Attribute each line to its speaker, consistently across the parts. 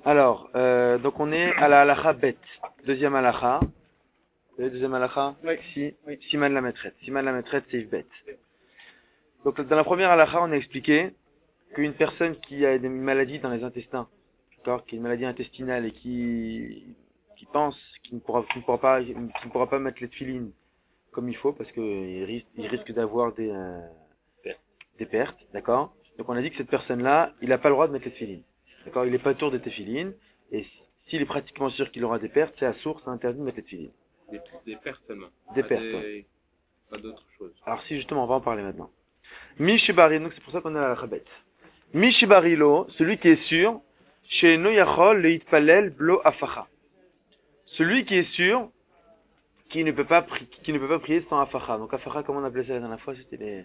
Speaker 1: Alors, donc on est à la halakha bet. Deuxième halakha. Deuxième halakha.
Speaker 2: Oui.
Speaker 1: Siman la maîtresse. Siman la maîtresse, c'est bet. Donc dans la première halakha, on a expliqué qu'une personne qui a des maladies dans les intestins, d'accord, qui a une maladie intestinale et qui pense qu'il ne pourra pas mettre les tefilines comme il faut parce qu'il risque d'avoir des pertes, d'accord. Donc on a dit que cette personne-là, il n'a pas le droit de mettre les tefilines, d'accord. Il n'est pas tour des tefilines et s'il est pratiquement sûr qu'il aura des pertes, c'est à source, c'est interdit de mettre les tefilines.
Speaker 3: Des pertes seulement.
Speaker 1: Des pertes.
Speaker 3: Pas d'autres choses.
Speaker 1: Alors si justement, on va en parler maintenant. Mishibari, donc c'est pour ça qu'on est à la Chabet. Mishibarilo, celui qui est sûr, chez Noyachol le Itpalel Blo Afacha. Celui qui est sûr, qui ne peut pas prier sans Afacha. Donc Afacha, comment on appelait ça la dernière fois, c'était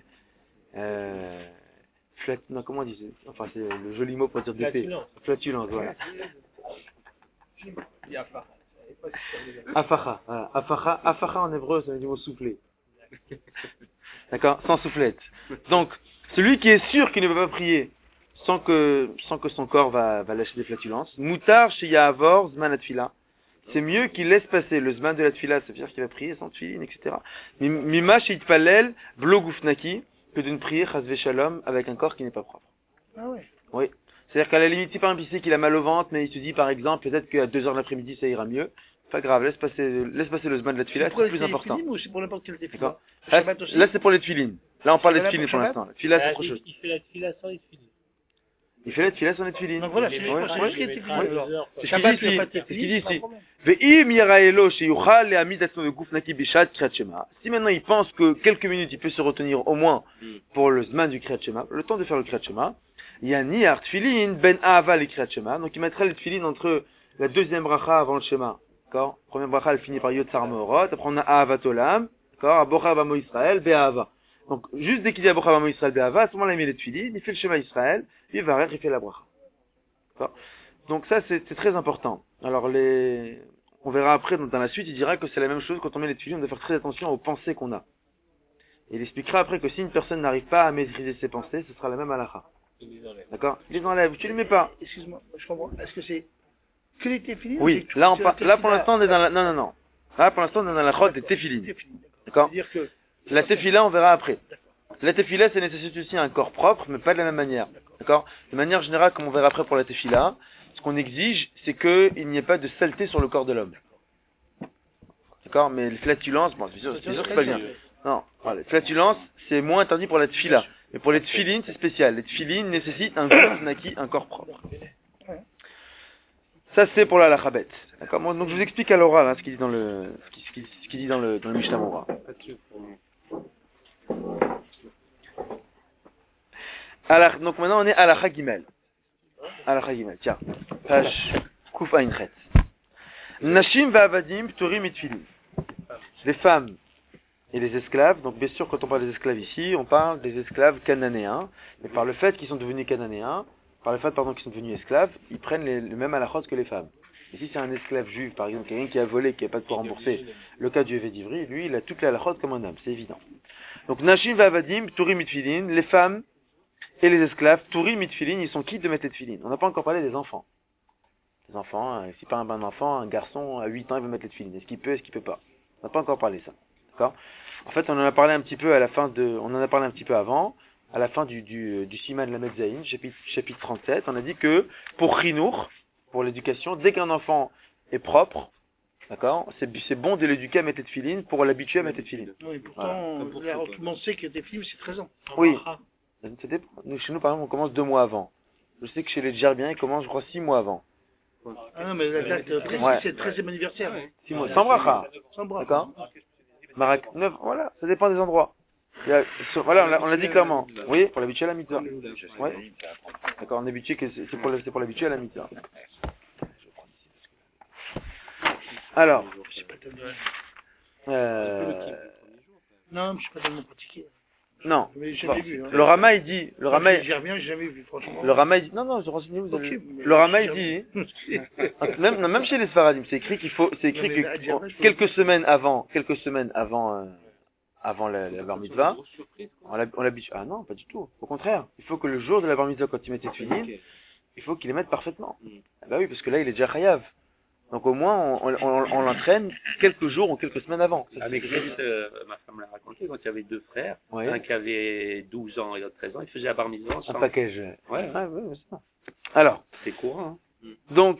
Speaker 1: les comment on dit, enfin c'est le joli mot pour dire d'épée. Flatulence, voilà. Afacha, voilà. Afacha en hébreu, ça veut dire au soufflet. D'accord, sans soufflette. Donc, celui qui est sûr qu'il ne peut pas prier sans que son corps va lâcher des flatulences, Moutar chez Yahavor, Zman Atfila. C'est mieux qu'il laisse passer le Zman de la Tfila, ça veut dire qu'il va prier sans tfilin, etc. Mima chez Itpalel, Blo Gufnaki, que de ne prier Chazve Shalom avec un corps qui n'est pas propre.
Speaker 2: Ah ouais.
Speaker 1: Oui. C'est-à-dire qu'à la limite, si par exemple il sait qu'il a mal au ventre, mais il se dit par exemple, peut-être qu'à 2 heures de l'après-midi ça ira mieux, pas grave, laisse passer le Zman de la Tfila, c'est plus important.
Speaker 2: Ou c'est pour n'importe quel défi.
Speaker 1: D'accord. Là c'est pour les tfilines. Là on parle des tfilines pour l'instant. La tfila c'est autre chose.
Speaker 4: Il fait la tfila sans les tfilines.
Speaker 1: Il fait la tfila sans les tfilines.
Speaker 2: Donc voilà, c'est
Speaker 1: ce qu'il dit ici. Ve'im yiraelo sheyuchal le'amid atzmo beguf naki bishat kriyat shema. Si maintenant il pense que quelques minutes il peut se retenir au moins pour le zman du kriyat shema, le temps de faire le kriyat shema, yani ar tfilin ben ahava le kriyat shema. Donc il mettrait les tfilines entre la deuxième bracha avant le shema. D'accord? Première bracha elle finit par yotzar meorot, après on a ahavat olam, d'accord? Abocha bamo Israël be'ahava. Donc, juste dès qu'il dit Abocha bamo Israël be'ahava, à ce moment-là, il met les tfilines, il fait le Shema Israël, puis il va il fait la bracha. D'accord? Donc ça, c'est très important. Alors, on verra après, dans la suite, il dira que c'est la même chose quand on met les tfilines, on doit faire très attention aux pensées qu'on a. Et il expliquera après que si une personne n'arrive pas à maîtriser ses pensées, ce sera la même halakha. D'accord? Il les enlève, tu les mets pas.
Speaker 2: Excuse-moi, je comprends. Est-ce que c'est que les tefilines?
Speaker 1: Oui, là pour l'instant, on est dans la, non. Là, pour l'instant, on est dans la chode des tefilines. D'accord?
Speaker 2: C'est-à-dire que
Speaker 1: la tefila, on verra après. La tefila, ça nécessite aussi un corps propre, mais pas de la même manière. D'accord? De manière générale, comme on verra après pour la tefila, ce qu'on exige, c'est qu'il n'y ait pas de saleté sur le corps de l'homme. D'accord? Mais les flatulences, bon, c'est sûr que c'est pas bien. Non, voilà, les flatulences, c'est moins interdit pour la tefila. Mais pour les tefilines, c'est spécial. Les tefilines nécessitent un corps propre. Ça, c'est pour la halakha. D'accord? Donc, je vous explique à l'oral, hein, ce qu'il dit dans le Mishnah Mora. Alors, donc maintenant on est à la Chagimel. Tiens, page Kouf Ainchet. Nashim va'avadim pturim mitfilin. Les femmes et les esclaves, donc bien sûr quand on parle des esclaves ici, on parle des esclaves cananéens, mais par le fait qu'ils sont devenus cananéens, qu'ils sont devenus esclaves, ils prennent le même halachot que les femmes. Et si c'est un esclave juif, par exemple, quelqu'un qui a volé, qui n'a pas de quoi rembourser, le cas du évêque d'Ivry, lui, il a toute la halachot comme un homme, c'est évident. Donc Nashim va'avadim pturim mitfilin, les femmes et les esclaves, Tourim et Tfilin, ils sont quittes de mettre les Tfilin. On n'a pas encore parlé des enfants. Les enfants, si pas un enfant, un garçon à 8 ans, il veut mettre les Tfilin. Est-ce qu'il peut, est-ce qu'il peut pas? On n'a pas encore parlé de ça. D'accord? En fait, on en a parlé un petit peu avant, à la fin du Siman la Metzaïn, chapitre 37. On a dit que, pour Chinour, pour l'éducation, dès qu'un enfant est propre, d'accord, c'est bon de l'éduquer à mettre les Tfilin pour l'habituer à mettre les Tfilin.
Speaker 2: Oui, pourtant, voilà. Tout le monde sait que des films, c'est 13 ans.
Speaker 1: Oui. Nous, chez nous, par exemple, on commence 2 mois avant. Je sais que chez les Djerbiens, ils commencent, je crois, 6 mois avant.
Speaker 2: Ah non, mais la date précise, c'est le 13e anniversaire.
Speaker 1: 6 mois. Sans bracha. D'accord? Marak 9, voilà, ça dépend des endroits. Voilà, on l'a dit clairement. Oui, pour l'habituer à la mitzvah. Ouais. D'accord, on est habitué que c'est pour l'habituer à la mitzvah. Alors.
Speaker 2: Non, je suis pas tellement pratiqué.
Speaker 1: Non.
Speaker 2: Mais j'ai jamais vu. Hein.
Speaker 1: Le Rama il dit,
Speaker 2: J'y reviens, j'ai jamais vu, franchement.
Speaker 1: Le Rama il dit, non, je renseigne vous. Okay, le Rama il dit, même chez les Sfaradim, c'est écrit que quelques semaines avant la bar mitzvah, on l'habitue. Ah non, pas du tout. Au contraire, il faut que le jour de la bar mitzvah, quand tu mets tes tefilin, il faut qu'il les mette parfaitement. Ah bah oui, parce que là, il est déjà chayav. Donc au moins, on l'entraîne quelques jours ou quelques semaines avant. Ça,
Speaker 4: Avec ma femme l'a raconté, quand il y avait deux frères,
Speaker 1: ouais.
Speaker 4: un qui avait 12 ans et l'autre 13 ans, ils faisaient la bar mitzvah
Speaker 1: un
Speaker 4: ensemble.
Speaker 1: package.
Speaker 4: Ouais,
Speaker 1: Ah, ouais, c'est ça. Alors,
Speaker 4: c'est courant. Hein.
Speaker 1: donc,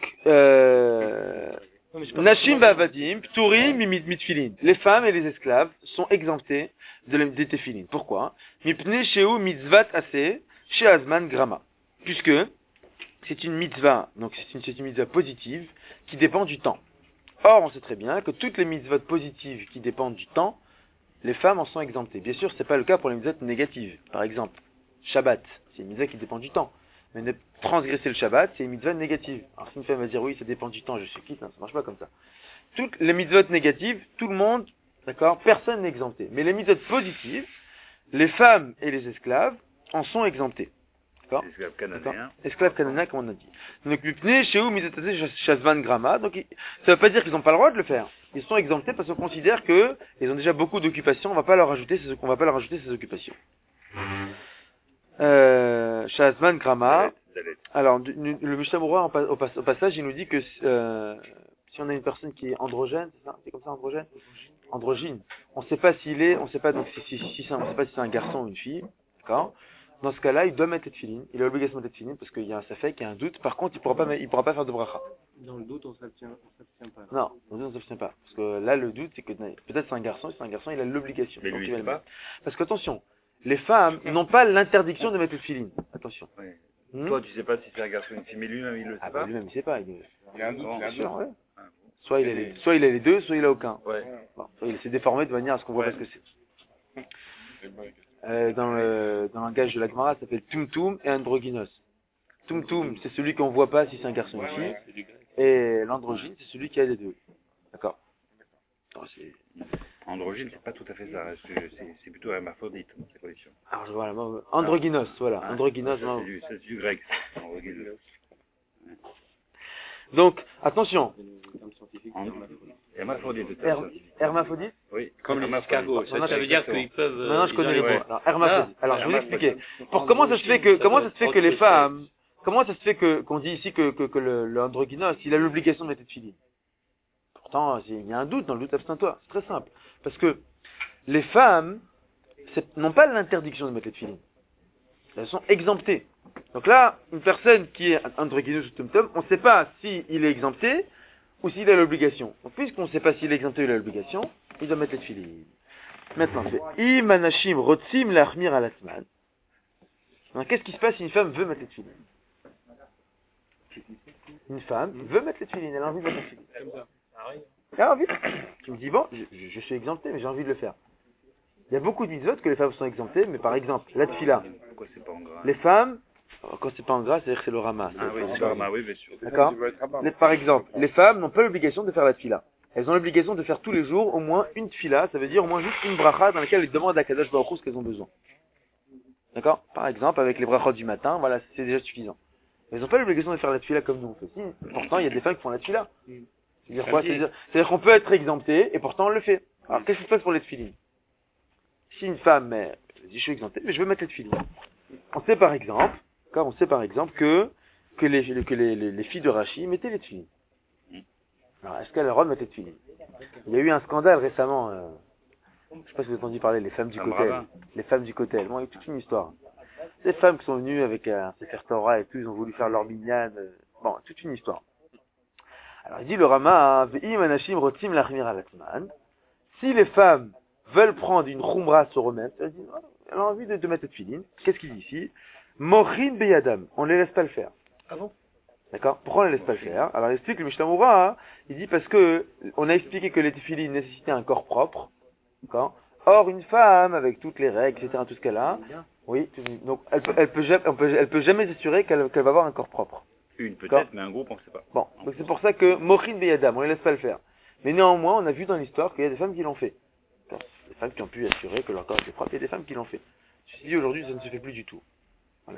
Speaker 1: Nashim va'avadim, pturim mitfilin. Les femmes et les esclaves sont exemptés des tefilin. Pourquoi? Mipne sheu mitzvat ase, sheazman grama. Puisque c'est une mitzvah, donc c'est une mitzvah positive qui dépend du temps. Or, on sait très bien que toutes les mitzvot positives qui dépendent du temps, les femmes en sont exemptées. Bien sûr, c'est pas le cas pour les mitzvot négatives. Par exemple, Shabbat, c'est une mitzvah qui dépend du temps. Mais transgresser le Shabbat, c'est une mitzvah négative. Alors si une femme va dire oui, ça dépend du temps, je suis quitte, hein, ça marche pas comme ça. Toutes les mitzvot négatives, tout le monde, d'accord, personne n'est exempté. Mais les mitzvot positives, les femmes et les esclaves en sont exemptés. D'accord?
Speaker 5: Esclaves cananéens.
Speaker 1: Esclaves cananéens, comme on a dit. Donc, chez eux, Shazvan Grama, donc ça veut pas dire qu'ils n'ont pas le droit de le faire. Ils sont exemptés parce qu'on considère que ils ont déjà beaucoup d'occupations, on va pas leur rajouter ces occupations. Shazvan Grama. Alors, le Mishnah Berurah, au passage, il nous dit que si on a une personne qui est androgène, c'est ça? C'est comme ça, androgène? Androgyne. On sait pas s'il est, on sait pas donc si c'est un garçon ou une fille, d'accord? Dans ce cas-là, il doit mettre tefilin. Il a l'obligation de mettre tefilin parce qu'il y a un safek, il y a un doute. Par contre, il pourra pas faire de bracha.
Speaker 3: Dans le doute, on s'abstient pas.
Speaker 1: Non, dans le doute, on s'abstient pas. Parce que là, le doute, c'est que peut-être c'est un garçon, si c'est un garçon, il a l'obligation.
Speaker 5: Mais lui, il sait pas.
Speaker 1: Parce qu'attention, les femmes n'ont pas l'interdiction de mettre tefilin. Attention.
Speaker 5: Ouais. Toi, tu sais pas si c'est un garçon ou une fille, mais lui-même, il le sait
Speaker 1: Ah
Speaker 5: pas.
Speaker 1: bah lui-même, il sait pas.
Speaker 3: Il a un doute,
Speaker 1: Bien sûr, ouais.
Speaker 5: Ah, bon.
Speaker 1: Soit il a les deux, soit il a aucun.
Speaker 5: Ouais.
Speaker 1: Bon, soit il s'est déformé de manière à ce qu'on voit pas ce que c'est. Dans le langage de la Gemara, ça s'appelle Tumtum et Androgynos. Tumtum, c'est celui qu'on voit pas si c'est un garçon ou une fille. Et l'androgyne, c'est celui qui a les deux. D'accord?
Speaker 5: Androgyne, c'est pas tout à fait ça. C'est plutôt hermaphrodite, sa condition.
Speaker 1: Alors, voilà, androgynos, voilà.
Speaker 5: Ah,
Speaker 1: Androgynos,
Speaker 5: c'est du grec. Androgynos.
Speaker 1: Donc, attention.
Speaker 5: Hermaphrodite.
Speaker 1: Hermaphrodite?
Speaker 5: Oui.
Speaker 4: Comme les escargots. Ça veut dire qu'ils peuvent...
Speaker 1: Maintenant, je connais les mots. Alors, hermaphrodite. Alors, je vais vous
Speaker 5: hermaphrodite.
Speaker 1: expliquer. Comment ça se fait que les femmes, comment ça se fait qu'on dit ici que le androgynos, il a l'obligation de mettre tefilin? Pourtant, il y a un doute, dans le doute abstiens-toi. C'est très simple. Parce que les femmes n'ont pas l'interdiction de mettre les tefilin. Elles sont exemptées. Donc là, une personne qui est androgynous ou tumtum, on ne sait pas s'il est exempté ou s'il a l'obligation. Donc puisqu'on ne sait pas s'il est exempté ou il a l'obligation, il doit mettre les tefilin. Maintenant, c'est imanashim rotzim lachmir alasman. Qu'est-ce qui se passe si une femme veut mettre les tefilin? Une femme veut mettre les tefilin, elle a envie de mettre les tefilin. Elle a envie. Tu me dis, bon, je suis exempté, mais j'ai envie de le faire. Il y a beaucoup de mitzvot que les femmes sont exemptées, mais par exemple, la tefila.
Speaker 5: Pourquoi c'est pas en gras?
Speaker 1: Les femmes, quand c'est pas en gras, c'est-à-dire que c'est le rama.
Speaker 5: Ah oui, c'est le rama, oui, bien sûr.
Speaker 1: D'accord? Par exemple, les femmes n'ont pas l'obligation de faire la tefila. Elles ont l'obligation de faire tous les jours au moins une tefila, ça veut dire au moins juste une bracha dans laquelle elles demandent à Kadosh Baruch Hu ce qu'elles ont besoin. D'accord? Par exemple, avec les brachot du matin, voilà, c'est déjà suffisant. Elles n'ont pas l'obligation de faire la tefila comme nous on fait. Si, pourtant, il y a des femmes qui font la tefila. C'est-à-dire quoi? C'est-à-dire qu'on peut être exempté et pourtant on le fait. Alors, qu'est-ce qui se passe pour les tefilin? Si une femme dit je suis exempté, mais je veux mettre les tefilin. On sait par exemple que les filles de Rachi mettaient les tefilin. Alors, est-ce qu'elles ont le droit de mettre les tefilin? Il y a eu un scandale récemment, je ne sais pas si vous avez entendu parler, les femmes du Kotel. Les femmes du Kotel. Bon, il y a toute une histoire. Ces femmes qui sont venues avec un Sefer Torah et tout, ils ont voulu faire leur minyan. Bon, toute une histoire. Alors, il dit le Rama, Ve'im anashim rotim lachmir alatman. Si les femmes veulent prendre une khumra sur eux-mêmes, elles ont envie de mettre cette filine. Qu'est-ce qu'il dit ici? Mochin beyadam. On les laisse pas le faire.
Speaker 2: Ah bon?
Speaker 1: D'accord? Pourquoi on les laisse pas le faire? Alors, il explique le Mishnah Berurah, il dit parce que on a expliqué que les tefilines nécessitaient un corps propre. D'accord? Or, une femme, avec toutes les règles, etc., tout ce qu'elle a, oui, donc, elle peut jamais s'assurer qu'elle va avoir un corps propre.
Speaker 5: Une peut-être, mais un groupe, on ne sait pas.
Speaker 1: Bon, donc c'est pour ça que Mochin beyadam, on les laisse pas le faire. Mais néanmoins, on a vu dans l'histoire qu'il y a des femmes qui l'ont fait. Des femmes qui ont pu assurer que leur corps était propre, il y a des femmes qui l'ont fait. Ceci dit, aujourd'hui, ça ne se fait plus du tout. Voilà,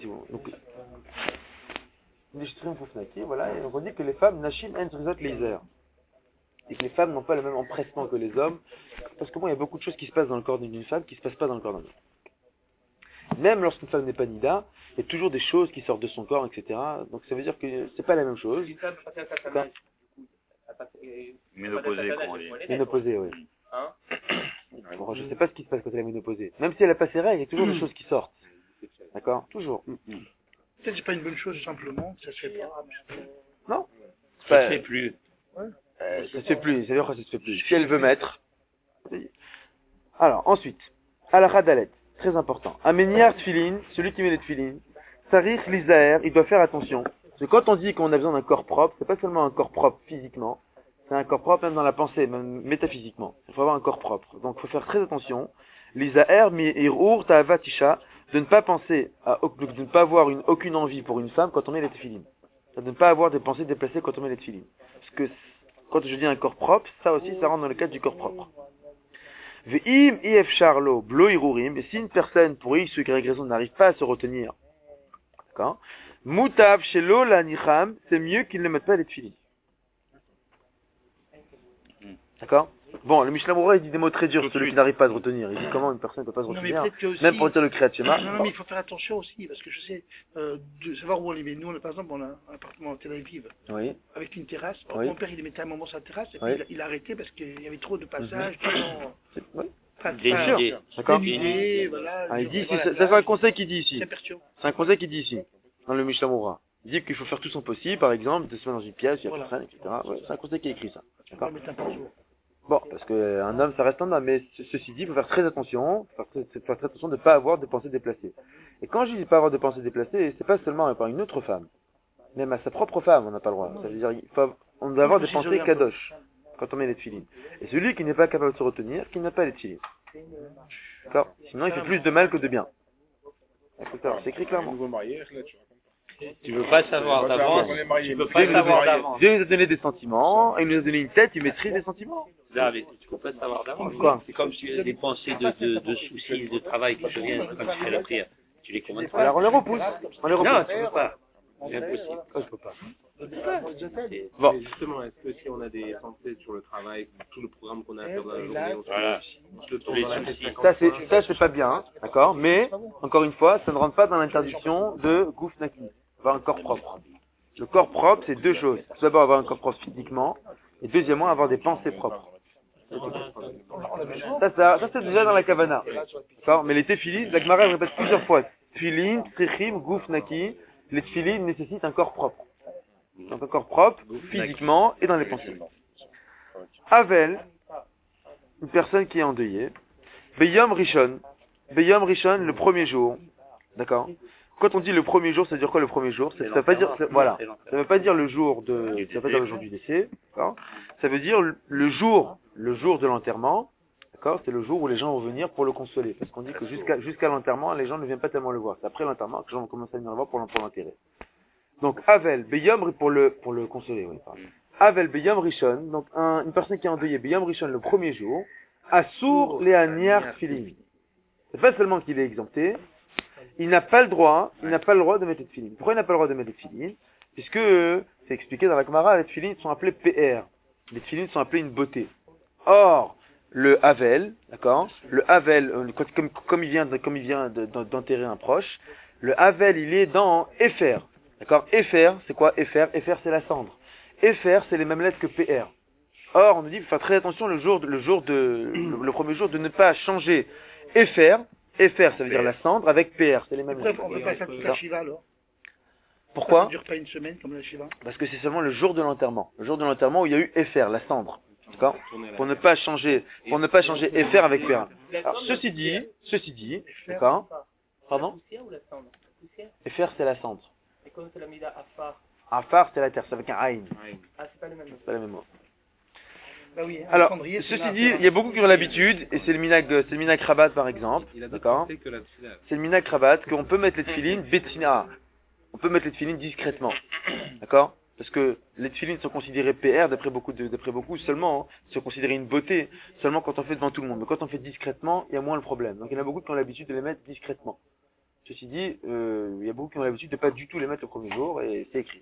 Speaker 1: voilà, et on dit que les femmes, Nashim en Trizot Leiser. Et que les femmes n'ont pas le même empressement que les hommes. Parce que bon, il y a beaucoup de choses qui se passent dans le corps d'une femme qui ne se passent pas dans le corps d'un homme. Même lorsqu'une femme n'est pas nida, il y a toujours des choses qui sortent de son corps, etc. Donc ça veut dire que c'est pas la même chose.
Speaker 5: Ménopausée, comment on dit.
Speaker 1: Ménopausée, oui. Bon, je sais pas ce qui se passe quand elle est ménopausée. Même si elle a pas ses règles, il y a toujours des choses qui sortent. D'accord? Toujours.
Speaker 2: Peut-être que c'est pas une bonne chose, simplement, ça se fait pas.
Speaker 1: Non?
Speaker 4: Ça ne fait plus.
Speaker 1: Ça se fait plus, c'est-à-dire que ça se fait plus. Si elle veut mettre. Alors, ensuite, Halakha Dalet, très important. Ameniar Tfilin, celui qui met les Tfilin, Sarich Lizaer, il doit faire attention. Parce que quand on dit qu'on a besoin d'un corps propre, c'est pas seulement un corps propre physiquement, c'est un corps propre même dans la pensée, même métaphysiquement. Il faut avoir un corps propre. Donc il faut faire très attention. Lizaer mi'irur ta'avatisha, de ne pas penser de ne pas avoir aucune envie pour une femme quand on met les Tfilin. De ne pas avoir des pensées déplacées quand on met les Tfilin. Parce que quand je dis un corps propre, ça aussi, ça rentre dans le cadre du corps propre. Ve'im if charlo blo irurim, et si une personne, pour X ou Y raison, n'arrive pas à se retenir, d'accord, mutab shelo la nicham, c'est mieux qu'il ne mette pas les tefilines. D'accord? Bon, le Mishnah Moura, il dit des mots très durs sur celui qui n'arrive pas à se retenir. Il dit comment une personne ne peut pas se retenir, même pour dire le Kriyat Shema.
Speaker 2: Non, mais il faut faire attention aussi, parce que je sais, de savoir où on les met. Nous, par exemple, on a un appartement à Tel Aviv,
Speaker 1: Oui.
Speaker 2: avec une terrasse.
Speaker 1: Oui.
Speaker 2: Mon père, il les mettait à un moment sa terrasse, et puis
Speaker 1: Oui.
Speaker 2: il a arrêté parce qu'il y avait trop de passages,
Speaker 1: Oui.
Speaker 2: bien
Speaker 4: sûr.
Speaker 1: D'accord?
Speaker 2: Voilà.
Speaker 1: Ah, il dit,
Speaker 2: Voilà,
Speaker 1: ça c'est un conseil qu'il dit ici.
Speaker 2: c'est perturbant.
Speaker 1: C'est un conseil qu'il dit ici, dans le Mishnah Moura. Il dit qu'il faut faire tout son possible, par exemple, de se mettre dans une pièce, il y a
Speaker 2: Voilà.
Speaker 1: personne, etc. Ouais, c'est un conseil qui est écrit ça.
Speaker 2: On va mettre un par jour.
Speaker 1: Bon, parce qu'un homme, ça reste un homme, mais ceci dit, il faut faire très attention, faire très attention de ne pas avoir de pensées déplacées. Et quand je dis pas avoir de pensées déplacées, c'est pas seulement par une autre femme, même à sa propre femme, on n'a pas le droit. Ça veut dire, on doit avoir des pensées kadosh quand on met les tefilines. Et celui qui n'est pas capable de se retenir, qui n'a pas les tefilines. D'accord? Sinon, il fait plus de mal que de bien. D'accord, c'est écrit clairement.
Speaker 4: Tu veux pas savoir d'avance. Tu peux pas savoir d'avance.
Speaker 1: Dieu nous a donné des sentiments, et il nous a donné une tête, il maîtrise les sentiments.
Speaker 4: David, tu peux pas savoir d'avance.
Speaker 1: Quoi?
Speaker 4: C'est comme si tu as des pensées de soucis, de travail qui te viennent quand tu fais la prière. Tu les commandes pas.
Speaker 1: Alors on les repousse.
Speaker 4: Non, tu peux pas. C'est impossible.
Speaker 1: Je peux pas.
Speaker 3: Bon. Mais justement, est-ce que si on a des pensées sur le travail, tout le programme qu'on a à faire dans la journée, on se le tourne dans la tête.
Speaker 1: Ça c'est pas bien, hein, d'accord? Mais, encore une fois, ça ne rentre pas dans l'interdiction de Gouf Naki, avoir un corps propre. Le corps propre, c'est deux choses. Tout d'abord, avoir un corps propre physiquement, et deuxièmement, avoir des pensées propres. Ça c'est déjà dans la Kavana. D'accord? Mais les téphilines, la Gemara répète plusieurs fois. Tfilin, Trichim, Gouf Naki, les téphilines nécessitent un corps propre. Donc un corps propre, physiquement et dans les pensées. Avel, une personne qui est endeuillée. Beyom Rishon, le premier jour. D'accord? Quand on dit le premier jour, ça veut dire quoi le premier jour? Ça veut pas dire, voilà. Ça veut pas dire le jour du décès. D'accord? Ça veut dire le jour de l'enterrement. D'accord? C'est le jour où les gens vont venir pour le consoler. Parce qu'on dit que jusqu'à l'enterrement, les gens ne viennent pas tellement le voir. C'est après l'enterrement que les gens vont commencer à venir le voir pour l'enterrer. Donc, Avel, Beyom, pour le consoler, oui, pardon. Avel, Beyom Rishon, donc une personne qui est endeuillée, Beyom Rishon, le premier jour, Assour, Léaniar, Tfilin. C'est pas seulement qu'il est exempté, il n'a pas le droit de mettre les tefilines. Pourquoi il n'a pas le droit de mettre les tefilines? Puisque, c'est expliqué dans la Gemara, les tefilines sont appelées PR. Les tefilines sont appelées une beauté. Or, le Havel, d'accord? Le Havel, comme il vient d'enterrer un proche, le Havel, il est dans Efer. D'accord? Efer, c'est quoi Efer? Efer, c'est la cendre. Efer, c'est les mêmes lettres que PR. Or, on nous dit, il faut faire très attention le premier jour de ne pas changer Efer. Efer, ça veut dire la cendre, avec PR, c'est les mêmes lettres.
Speaker 2: On peut pas faire toute la Shiva, alors?
Speaker 1: Pourquoi?
Speaker 2: Ça ne dure pas une semaine comme la Shiva.
Speaker 1: Parce que c'est seulement le jour de l'enterrement. Le jour de l'enterrement où il y a eu Efer, la cendre. D'accord? Pour ne pas changer Efer avec PR. Alors, ceci dit, d'accord? Pardon? Efer, c'est la cendre.
Speaker 6: Et comment c'est la mida Afar?
Speaker 1: Afar, c'est la terre, c'est avec un Aïn.
Speaker 6: Ah, c'est pas le même.
Speaker 1: C'est pas la même mot.
Speaker 2: Bah oui,
Speaker 1: Alors, ceci dit, il y a beaucoup qui ont l'habitude, et c'est le minag Rabat par exemple, d'accord? C'est le minag Rabat qu'on peut mettre les tefilines betina. On peut mettre les tefilines discrètement, d'accord? Parce que les tefilines sont considérées PR d'après beaucoup seulement, sont considérées une beauté seulement quand on fait devant tout le monde. Mais quand on fait discrètement, il y a moins le problème. Donc il y en a beaucoup qui ont l'habitude de les mettre discrètement. Ceci dit, il y a beaucoup qui ont l'habitude de pas du tout les mettre le premier jour, et c'est écrit.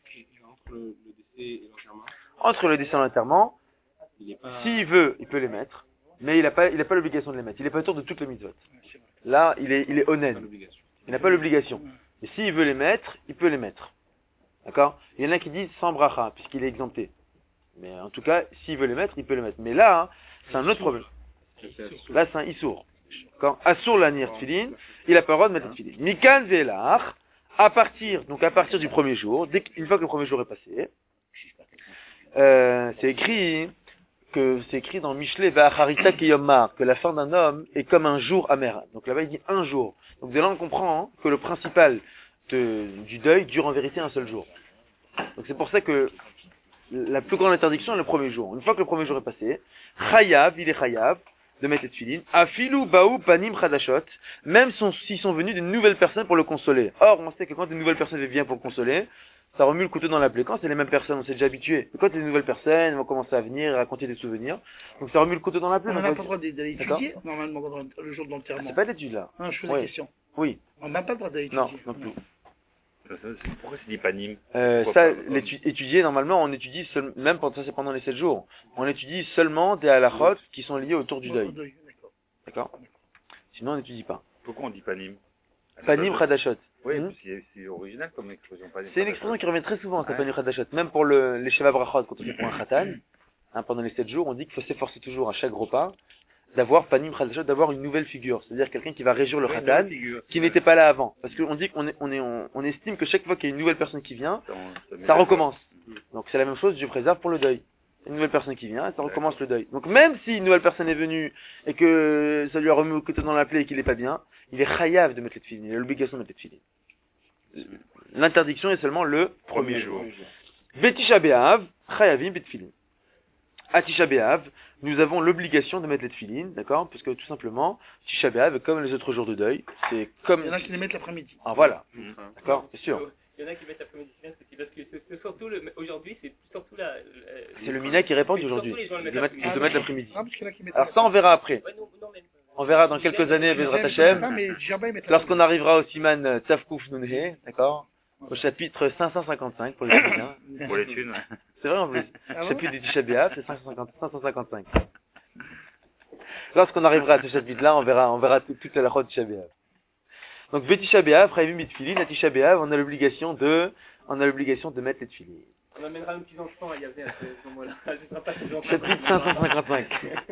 Speaker 1: Entre le décès et l'enterrement, s'il veut, il peut les mettre, mais il n'a pas l'obligation de les mettre. Il est pas autour de toutes les mitzvot. Là, il est honnête. Il n'a pas l'obligation. Mais s'il veut les mettre, il peut les mettre. D'accord? Il y en a qui disent sans bracha, puisqu'il est exempté. Mais en tout cas, s'il veut les mettre, il peut les mettre. Mais là, hein, c'est un autre problème. Là, c'est un issour. Quand Assour l'anir tfilin, il a pas le droit de mettre tfilin. Mikan ve'elach, à partir du premier jour, une fois que le premier jour est passé, c'est écrit dans Mishlei ve'acharita kiyomar, que la fin d'un homme est comme un jour amer. Donc là-bas, il dit un jour. Donc de là, on comprend hein, que le principal du deuil dure en vérité un seul jour. Donc c'est pour ça que la plus grande interdiction est le premier jour. Une fois que le premier jour est passé, chayav, il est chayav de mettre les tefilin, afilu baou panim chadashot, même s'ils sont venus de nouvelles personnes pour le consoler. Or, on sait que quand une nouvelle personne vient pour le consoler, ça remue le couteau dans la plaie. Quand c'est les mêmes personnes, on s'est déjà habitué. Mais quand c'est des nouvelles personnes, elles vont commencer à venir et raconter des souvenirs. Donc ça remue le couteau dans la plaie.
Speaker 2: On n'a pas le droit d'aller étudier, normalement, le jour de l'enterrement.
Speaker 1: C'est pas d'étude là.
Speaker 2: Non, je pose la question.
Speaker 1: Oui.
Speaker 2: On n'a pas le droit d'aller étudier.
Speaker 1: Non, non plus.
Speaker 5: Pourquoi c'est dit panim?
Speaker 1: Étudier, normalement, on étudie même pendant les 7 jours. On étudie seulement des halachot qui sont liés autour du deuil. D'accord? Sinon, on n'étudie pas.
Speaker 5: Pourquoi on dit panim?
Speaker 1: Panim chadashot.
Speaker 5: Oui, c'est original comme expression panim.
Speaker 1: C'est une expression qui revient très souvent, ça, panim chadashot. Même pour les sheva brachot, quand on fait pour un khatan, hein, pendant les 7 jours, on dit qu'il faut s'efforcer toujours à chaque repas d'avoir panim chadashot, d'avoir une nouvelle figure. C'est-à-dire quelqu'un qui va régir le khatan, qui n'était pas là avant. Parce qu'on dit on estime que chaque fois qu'il y a une nouvelle personne qui vient, ça recommence. Donc c'est la même chose, je préserve pour le deuil. Une nouvelle personne qui vient, ça recommence le deuil. Donc même si une nouvelle personne est venue et que ça lui a remis au côté dans la plaie et qu'il est pas bien, il est chayav de mettre les tefilin, il a l'obligation de mettre les tefilin. L'interdiction est seulement le premier jour. Betisha B'Av, chayavim betfilin. À Tisha B'Av, nous avons l'obligation de mettre les tefilin, d'accord? Parce que tout simplement, Tisha B'Av, comme les autres jours de deuil, c'est comme...
Speaker 2: Il y en a qui les mettent l'après-midi.
Speaker 1: Ah voilà, d'accord, bien sûr.
Speaker 6: Il y en a qui mettent l'après-midi, parce que c'est surtout aujourd'hui, c'est surtout
Speaker 1: c'est le mina qui répand aujourd'hui. Ils te mettent l'après-midi.
Speaker 2: Ah, parce qu'il y en a qui mettent
Speaker 1: Alors ça, on verra après.
Speaker 6: Ouais, non, mais...
Speaker 1: On verra dans quelques années, Bezrat Hashem, lorsqu'on arrivera au Siman Tzavkouf Nunhe, d'accord? Au chapitre 555 pour les Chrétiens.
Speaker 5: Pour les thunes.
Speaker 1: C'est vrai en plus. Le chapitre du Tisha B'Av, c'est 555. Lorsqu'on arrivera à ce chapitre-là, on verra toute la route de Tisha B'Av. Donc, Betisha B'Av, Chayavim Bitfilin, à Tisha B'Av, on a l'obligation de mettre les tefilin.
Speaker 6: On amènera nos petits enfants à Yavé à ce moment-là. Ce sera pas toujours
Speaker 1: chapitre 555.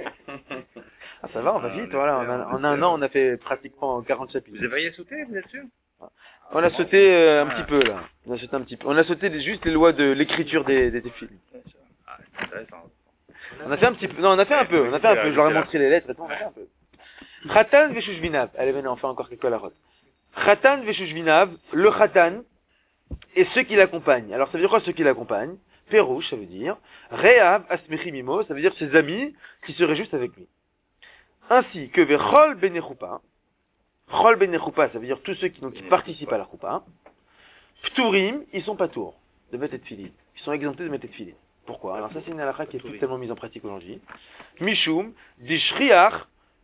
Speaker 1: Ah, ça va, on va vite, voilà. En un an, on a fait pratiquement 40 chapitres.
Speaker 5: Vous avez sauté, vous êtes sûr?
Speaker 1: On a sauté un petit peu, là. On a sauté juste les lois de l'écriture des tefilin.
Speaker 5: Ah, c'est intéressant.
Speaker 1: On a fait un petit peu. Non, on a fait un peu. Je leur ai montré les lettres et tout, on a fait un peu. Khatan veshushvinav. Allez, venez, on fait encore quelques larotes. Khatan veshushvinav, le khatan, et ceux qui l'accompagnent. Alors, ça veut dire quoi, ceux qui l'accompagnent? Pérouche, ça veut dire. Rehav asmechi mimo, ça veut dire ses amis qui se réjouissent avec lui. Ainsi que vechol benechoupa. Chol benechoupa, ça veut dire tous ceux qui participent à la choupa. Pturim, ils sont pas tours de mettre tefilin. Ils sont exemptés de mettre tefilin. Pourquoi? Alors ça, c'est une halakha qui est plus tellement mise en pratique aujourd'hui. Mishum, dishriach,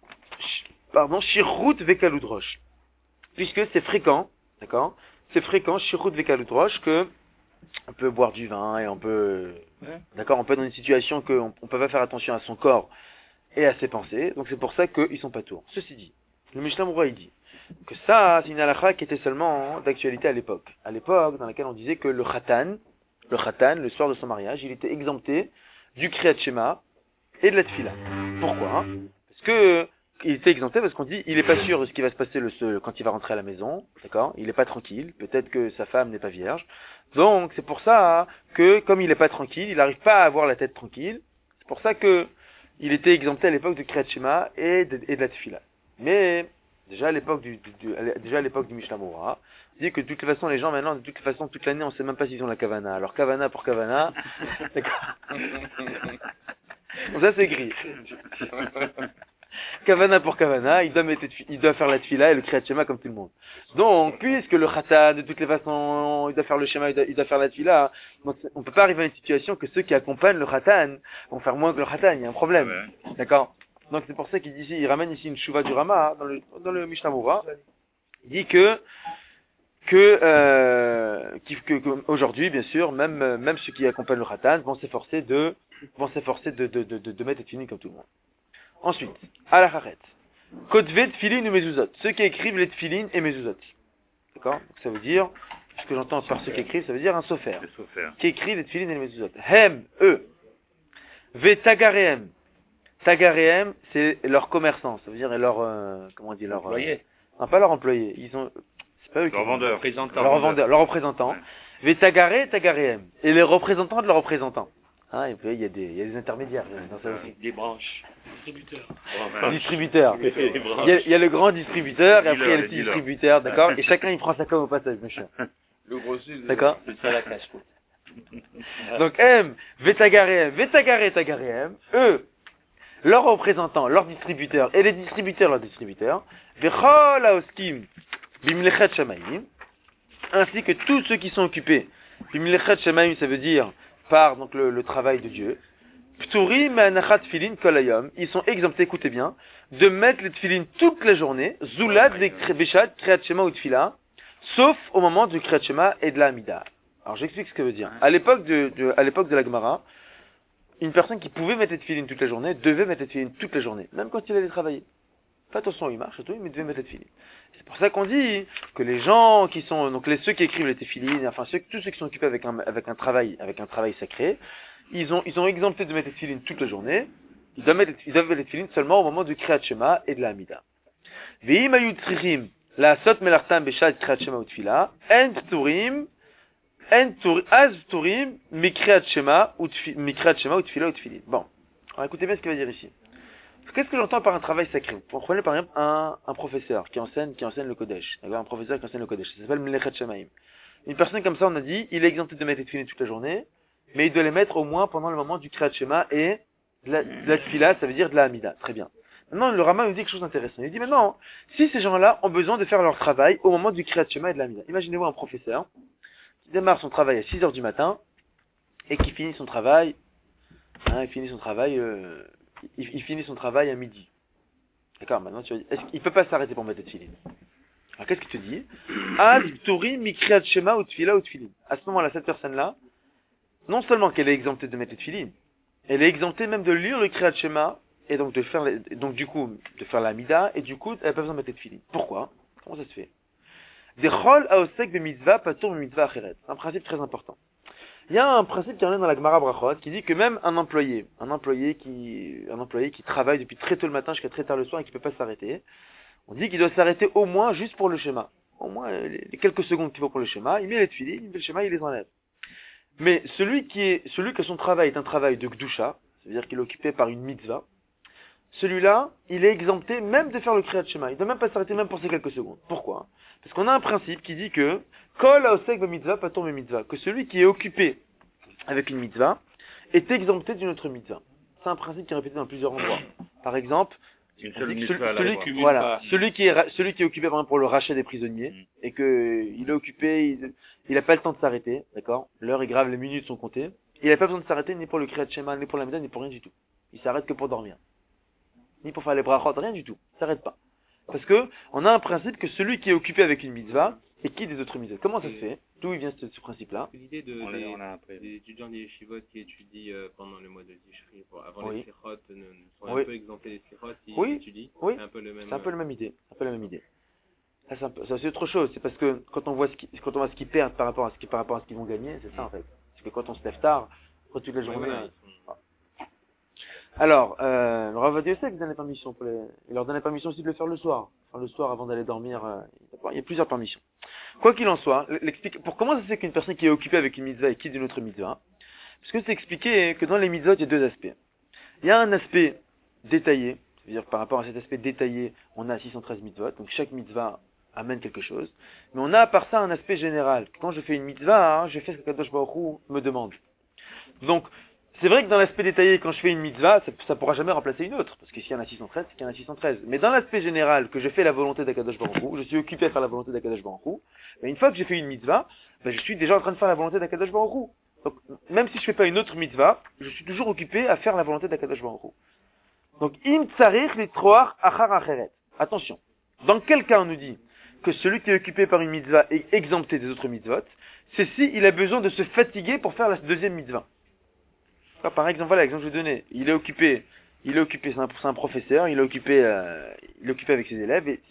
Speaker 1: shirhut vekaludrosh. Puisque c'est fréquent, d'accord? C'est fréquent, shirhut vekaludrosh, que on peut boire du vin et on peut, d'accord? On peut être dans une situation qu'on peut pas faire attention à son corps et à ses pensées. Donc c'est pour ça qu'ils sont pas tours. Ceci dit, le Mishnah Moura, il dit que ça, c'est une halakha qui était seulement d'actualité à l'époque. À l'époque, dans laquelle on disait que le khatan, le soir de son mariage, il était exempté du Kriyat Shema et de la Tfila. Pourquoi? Parce que il était exempté parce qu'on dit il est pas sûr de ce qui va se passer quand il va rentrer à la maison, d'accord? Il est pas tranquille, peut-être que sa femme n'est pas vierge. Donc c'est pour ça que comme il est pas tranquille, il n'arrive pas à avoir la tête tranquille. C'est pour ça que il était exempté à l'époque du Kriyat Shema et de la Tfila. Mais déjà à l'époque du Mishnah Moura, on dit que de toute façon les gens maintenant, de toute façon toute l'année, on sait même pas s'ils ont la kavana. Alors kavana pour kavana, d'accord. Donc ça c'est écrit. Kavana pour kavana, il doit faire la tfila et le kriyat shema comme tout le monde. Donc, puisque le khatan, de toutes les façons, il doit faire le shema, il doit faire la tfila, donc on peut pas arriver à une situation que ceux qui accompagnent le khatan vont faire moins que le khatan, il y a un problème. D'accord? Donc c'est pour ça qu'il dit ici, il ramène ici une chouva du Rama, dans le Mishnah Moura. Il dit que aujourd'hui, bien sûr, même ceux qui accompagnent le khatan vont s'efforcer de mettre les tefilin comme tout le monde. Ensuite, à la charet. Kotvet tefilin ou mezuzot. Ceux qui écrivent les tefilin et mezuzot. D'accord? Donc ça veut dire, ce que j'entends par ceux qui écrivent, ça veut dire un sofer.
Speaker 5: Le sofer.
Speaker 1: Qui écrit les tefilin et les mezuzot. Hem, eux. Ve tagarehem. Tagarehem, c'est leurs commerçants. Ça veut dire leur, comment on dit, leur...
Speaker 4: Employés.
Speaker 1: Non, pas leurs employés. Ils ont, c'est pas eux qui...
Speaker 5: Leur vendeur.
Speaker 1: Leurs vendeurs, leurs représentants.
Speaker 5: Ouais.
Speaker 1: Ve tagarehem. Et les représentants de leurs représentants. Hein, et puis, il y a des intermédiaires dans ça aussi.
Speaker 4: Des branches.
Speaker 1: Distributeur. Il y a le grand distributeur, et après il y a le petit distributeur, d'accord? Et chacun il prend sa com au passage, monsieur.
Speaker 3: Le grossiste.
Speaker 1: D'accord?
Speaker 4: C'est ça la cache-route.
Speaker 1: Donc, Vetagareem, eux, leurs représentants, leurs distributeurs, et les distributeurs, leurs distributeurs, Vechol Haoskim, Bimlechet Shamayim, ainsi que tous ceux qui sont occupés, Bimlechet Shamayim, ça veut dire par donc le travail de Dieu, Pturim Anachat Tfilin Kolayom, ils sont exemptés, écoutez bien, de mettre les Tfilin toute la journée, Zulad, Beshat, Kriyat Shema ou Tfila, sauf au moment du Kriyat Shema et de la Hamida. Alors j'explique ce que ça veut dire. À l'époque de la Gemara, une personne qui pouvait mettre les Tfilin toute la journée devait mettre les Tfilin toute la journée, même quand il allait travailler. Fais attention, il marche et tout, mais il devait mettre les Tfilin. C'est pour ça qu'on dit que les gens qui sont, donc ceux qui écrivent les Tfilin, enfin tous ceux qui sont occupés avec un travail sacré, ils ont exempté de mettre les tefilin toute la journée. Ils doivent mettre les tefilin seulement au moment du Kriyat Shema et de la Hamida. Ve'im hayu tzrichim la'asot melartam b'shat Kriyat Shema ou Tfila, en pturim mikriyat Shema ou Tfila ou Tfilin. Bon, alors écoutez bien ce qu'il va dire ici. Qu'est-ce que j'entends par un travail sacré? Vous prenez par exemple un professeur qui enseigne le Kodesh. D'accord, un professeur qui enseigne le Kodesh. Ça s'appelle Melechet Shemaim. Une personne comme ça, on a dit, il est exempté de mettre les tefilin toute la journée, mais il doit les mettre au moins pendant le moment du Kriyat Shema et de la Tfila, ça veut dire de la Hamida. Très bien. Maintenant, le Rama nous dit quelque chose d'intéressant. Il dit maintenant, si ces gens-là ont besoin de faire leur travail au moment du Kriyat Shema et de la Hamida. Imaginez-vous un professeur qui démarre son travail à 6 heures du matin et qui finit son travail, il finit son travail à midi. D'accord, maintenant tu vas dire, il peut pas s'arrêter pour mettre les tefilin. Alors qu'est-ce qu'il te dit? Ad Pturim mi Kriyat Shema ou Tfila ou Tfilin. À ce moment-là, cette personne-là, non seulement qu'elle est exemptée de mettre les tefilin, elle est exemptée même de lire le Kriyat Shema, et donc de faire la Hamida, et du coup, elle n'a pas besoin de mettre les tefilin. Pourquoi? Comment ça se fait? Dechol haosek b'mitzvah patur b'mitzvah acheret. C'est un principe très important. Il y a un principe qui revient dans la Gemara Brachot, qui dit que même un employé qui travaille depuis très tôt le matin jusqu'à très tard le soir et qui peut pas s'arrêter, on dit qu'il doit s'arrêter au moins juste pour le schéma. Au moins, les quelques secondes qu'il faut pour le schéma, il met les tefilin, il met le schéma, il les enlève. Mais celui que son travail est un travail de Gdusha, c'est-à-dire qu'il est occupé par une mitzvah, celui-là, il est exempté même de faire le Kriyat Shema. Il ne doit même pas s'arrêter même pour ces quelques secondes. Pourquoi? Parce qu'on a un principe qui dit que Kol haosek b'mitzvah patur b'mitzvah, que celui qui est occupé avec une mitzvah est exempté d'une autre mitzvah. C'est un principe qui est répété dans plusieurs endroits. Par exemple, celui qui est occupé par exemple pour le rachat des prisonniers et que il est occupé, il n'a pas le temps de s'arrêter, d'accord? L'heure est grave, les minutes sont comptées. Il n'a pas besoin de s'arrêter ni pour le Kriyat Shema, ni pour la Hamida, ni pour rien du tout. Il s'arrête que pour dormir. Ni pour faire les brachot, rien du tout. Il s'arrête pas. Parce que on a un principe que celui qui est occupé avec une mitzvah est quitte des autres mitzvahs. Comment ça se fait? D'où il vient ce principe-là?
Speaker 3: L'idée des étudiants des yeshivot qui étudient pendant le mois de Tishri, avant les sikhot, sont un peu exemptés des sikhot, ils étudient.
Speaker 1: Oui,
Speaker 3: c'est un peu le même.
Speaker 1: C'est un peu la même idée. Ça, c'est autre chose. C'est parce que quand on voit ce qu'ils perdent par rapport à ce qu'ils vont gagner, c'est ça en fait. Parce que quand on se lève tard, toute la journée. Alors, le Rav Ovadia Yosef il leur donnait permission aussi de le faire le soir. Enfin, le soir avant d'aller dormir, il y a plusieurs permissions. Quoi qu'il en soit, pour comment ça se fait qu'une personne qui est occupée avec une mitzvah est quitte d'une autre mitzvah? Parce que c'est expliqué que dans les mitzvot, il y a deux aspects. Il y a un aspect détaillé, c'est-à-dire par rapport à cet aspect détaillé, on a 613 mitzvot, donc chaque mitzvah amène quelque chose. Mais on a à part ça un aspect général. Quand je fais une mitzvah, je fais ce que Kadosh Baruch Hu me demande. Donc, c'est vrai que dans l'aspect détaillé, quand je fais une mitzvah, ça pourra jamais remplacer une autre. Parce que s'il y en a 613, c'est qu'il y en a 613. Mais dans l'aspect général, que je fais la volonté d'Akadosh Baruch Hu, je suis occupé à faire la volonté d'Akadosh Baruch Hu, mais une fois que j'ai fait une mitzvah, je suis déjà en train de faire la volonté d'Akadosh Baruch Hu. Donc, même si je fais pas une autre mitzvah, je suis toujours occupé à faire la volonté d'Akadosh Baruch Hu. Donc, im tsarich litroach achar acheret. Attention. Dans quel cas on nous dit que celui qui est occupé par une mitzvah est exempté des autres mitzvot? C'est si il a besoin de se fatiguer pour faire la deuxième mitzvah. Alors, par exemple, voilà l'exemple que je vais donner. Il est occupé, c'est un professeur, il est occupé avec ses élèves, et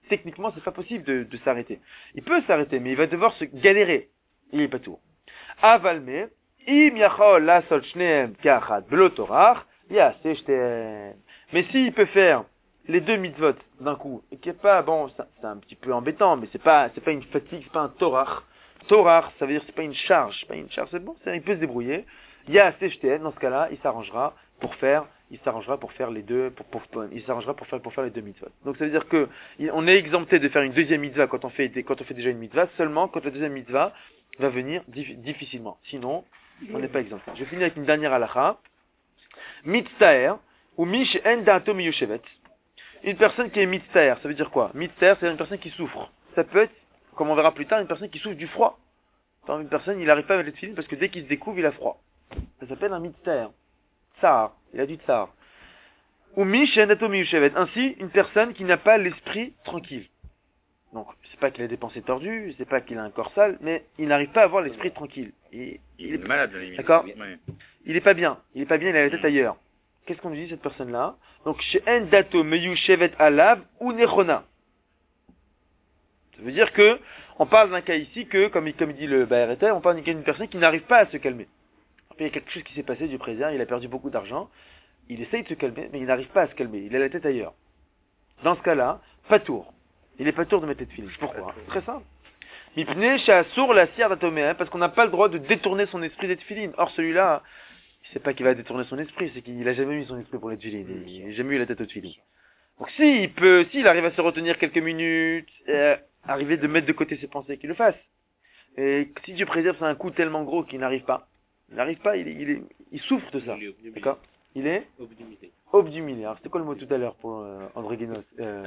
Speaker 1: techniquement, c'est pas possible de s'arrêter. Il peut s'arrêter, mais il va devoir se galérer. Il est pas tout. Avalme, im yachol la sol shneem kachad blotorach, yaseh shteen. Mais s'il peut faire les deux mitzvot d'un coup, et qui est pas, bon, c'est un petit peu embêtant, mais c'est pas une fatigue, c'est pas un torach. Torach, ça veut dire c'est pas une charge, c'est bon, il peut se débrouiller. Yaseh shteen, dans ce cas-là, il s'arrangera pour faire les deux, il s'arrangera pour faire les deux mitzvot. Donc ça veut dire que on est exempté de faire une deuxième mitzvah quand on fait déjà une mitzvah, seulement quand la deuxième mitzvah va venir difficilement. Sinon, on n'est pas exempté. Je finis avec une dernière halakha. Mitztaer, ou mish en da'ato miyushevet. Une personne qui est mitztaer, ça veut dire quoi? Mitztaer, c'est une personne qui souffre. Ça peut être, comme on verra plus tard, une personne qui souffre du froid. Enfin, une personne, il n'arrive pas à mettre les tefilines parce que dès qu'il se découvre, il a froid. Ça s'appelle un mitztaer. Tsar, il a du tsar. Ou mish en da'ato miyushevet. Ainsi, une personne qui n'a pas l'esprit tranquille. Donc, c'est pas qu'il a des pensées tordues, c'est pas qu'il a un corps sale, mais il n'arrive pas à avoir l'esprit tranquille. Il est
Speaker 5: malade, à la limite.
Speaker 1: D'accord?
Speaker 5: Ouais.
Speaker 1: Il est pas bien, il a la tête ailleurs. Qu'est-ce qu'on nous dit, cette personne-là? Donc, chez en dato meyu shevet alav ou nechona. Ça veut dire que, on parle d'un cas ici que, comme il dit le Baeretel, on parle d'une personne qui n'arrive pas à se calmer. Après, il y a quelque chose qui s'est passé du présent, il a perdu beaucoup d'argent, il essaye de se calmer, mais il n'arrive pas à se calmer, il a la tête ailleurs. Dans ce cas-là, pas tour. Il n'est pas tour de mettre tefilin. Pourquoi? Très simple. Mipnei she'asur la'asir datoméen, parce qu'on n'a pas le droit de détourner son esprit des tefilin. Or, celui-là, il sait pas qu'il va détourner son esprit, c'est qu'il a jamais mis son esprit pour les tefilin. Il n'a jamais eu la tête au tefilin. Donc, s'il arrive à se retenir quelques minutes, arriver de mettre de côté ses pensées, qu'il le fasse. Et si Dieu préserve, c'est un coup tellement gros qu'il n'arrive pas. Il souffre de ça. D'accord? Il est obdumilé. Alors, c'était quoi le mot tout à l'heure pour androgynos?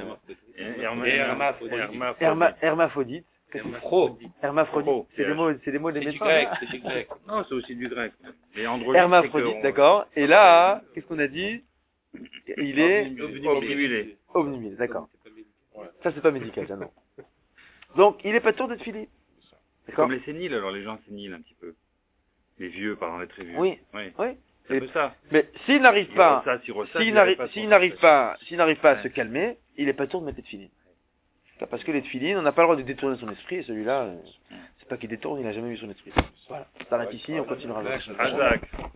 Speaker 1: Hermaphrodite. Hermaphrodite. C'est des mots des médecins.
Speaker 5: C'est du grec. Non, c'est aussi du grec.
Speaker 1: Hermaphrodite, d'accord. Et là, qu'est-ce qu'on a dit? Il est obnumilé, d'accord. Ça, c'est pas médical, ça, non. Donc, il est pas tour d'être filé. D'accord?
Speaker 5: Comme les séniles, alors les gens séniles un petit peu. Les vieux, pardon, les très vieux.
Speaker 1: Oui.
Speaker 5: C'est un peu ça.
Speaker 1: Mais s'il n'arrive pas, s'il n'arrive pas à se calmer, il est pas tour de mettre les tefilines. Parce que les tefilines, on n'a pas le droit de détourner son esprit, et celui-là, c'est pas qu'il détourne, il n'a jamais eu son esprit. Voilà. Ça s'arrête ici, on continuera.